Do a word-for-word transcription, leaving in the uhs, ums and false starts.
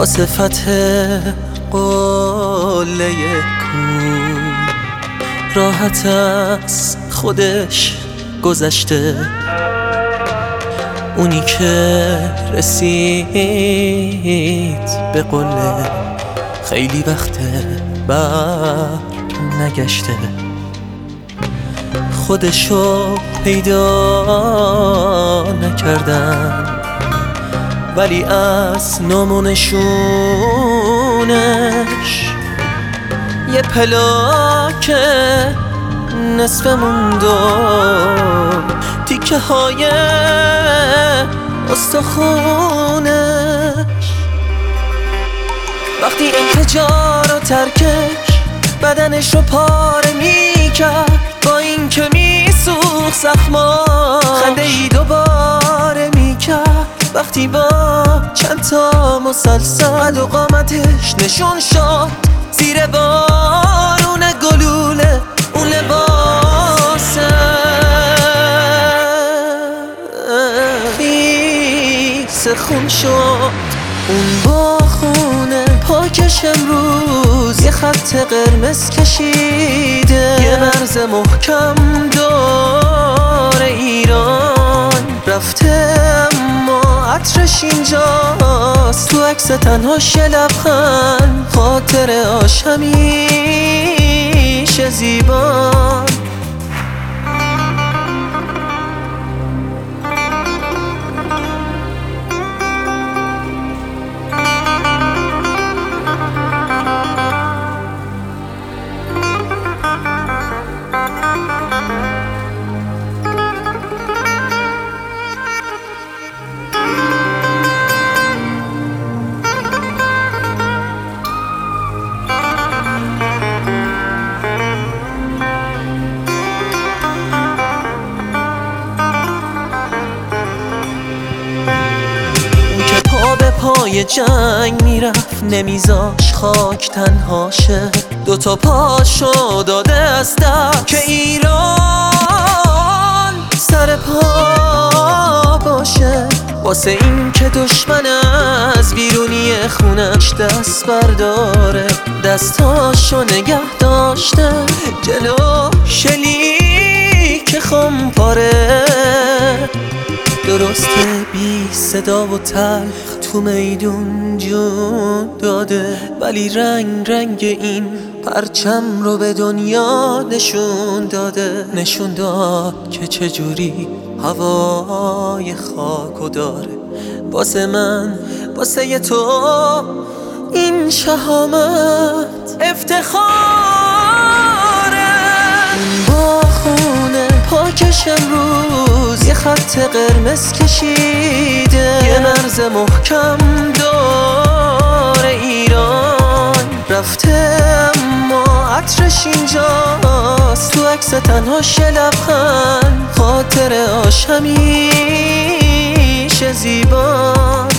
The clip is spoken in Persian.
واسه فتح قله کون راحت از خودش گذشته. اونی که رسید به قله خیلی وقته بر نگشته. خودشو پیدا نکردن ولی از نامونشونش یه پلاک نصف موند و تیکه های استخونش. وقتی انفجار و ترکش بدنش رو پاره میکرد، با این که میسوخت زخما خنده ای دوباره میکرد. وقتی با چند تا مسلسل و قامتش نشون شد زیر بارون گلوله اون لباسه خیس خون شد. اون با خونه پاکش امروز یه خط قرمز کشیده، یه مرز محکم دور ایران رفته اما عطرش اینجاست. تو عکس تنهاش یه لبخند، خاطر آش همیشه زیبان. پای جنگ میرفت نمیذاش خاک تنهاشه، دوتا پاشو داده از دست که ایران سر پا باشه. واسه این که دشمن از بیرونی خونش دست برداره، دستاشو نگه داشته جلو شلیک خمپاره. درسته بی صدا و تلخ تو میدون جون داده، ولی رنگ رنگ این پرچم رو به دنیا نشون داده. نشون داد که چجوری هوای خاکو داره. واسه من واسه تو این شهامت افتخاره. با خونه پاکش امروز یه خط قرمز کشیده، یه مرز محکم دور ایران رفته اما عطرش اینجاست. تو عکس تنهاش یه لبخند، خاطر آش همیشه زیبان.